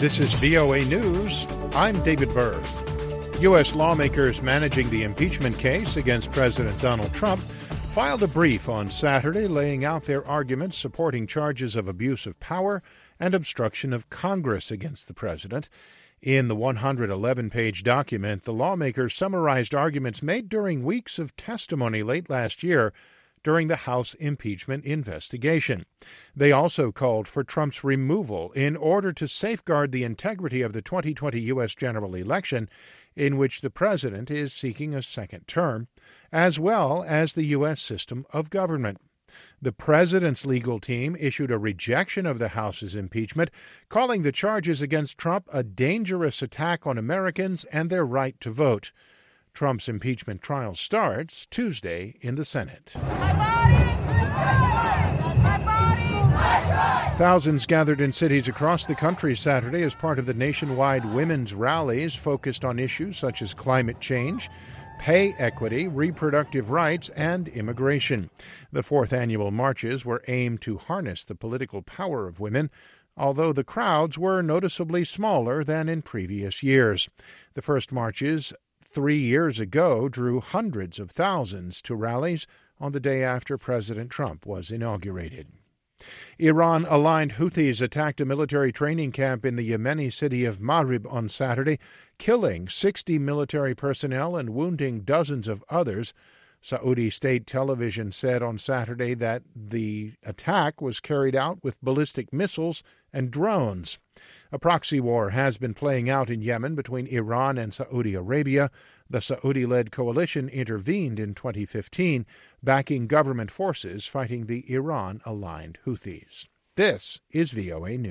This is VOA News. I'm David Byrd. U.S. lawmakers managing the impeachment case against President Donald Trump filed a brief on Saturday laying out their arguments supporting charges of abuse of power and obstruction of Congress against the president. In the 111-page document, the lawmakers summarized arguments made during weeks of testimony late last year during the House impeachment investigation. They also called for Trump's removal in order to safeguard the integrity of the 2020 U.S. general election, in which the president is seeking a second term, as well as the U.S. system of government. The president's legal team issued a rejection of the House's impeachment, calling the charges against Trump a dangerous attack on Americans and their right to vote. Trump's impeachment trial starts Tuesday in the Senate. My body, my body, my choice. Thousands gathered in cities across the country Saturday as part of the nationwide women's rallies focused on issues such as climate change, pay equity, reproductive rights, and immigration. The fourth annual marches were aimed to harness the political power of women, although the crowds were noticeably smaller than in previous years. The first marches 3 years ago drew hundreds of thousands to rallies on the day after President Trump was inaugurated. Iran-aligned Houthis attacked a military training camp in the Yemeni city of Marib on Saturday, killing 60 military personnel and wounding dozens of others. Saudi state television said on Saturday that the attack was carried out with ballistic missiles and drones. A proxy war has been playing out in Yemen between Iran and Saudi Arabia. The Saudi-led coalition intervened in 2015, backing government forces fighting the Iran-aligned Houthis. This is VOA News.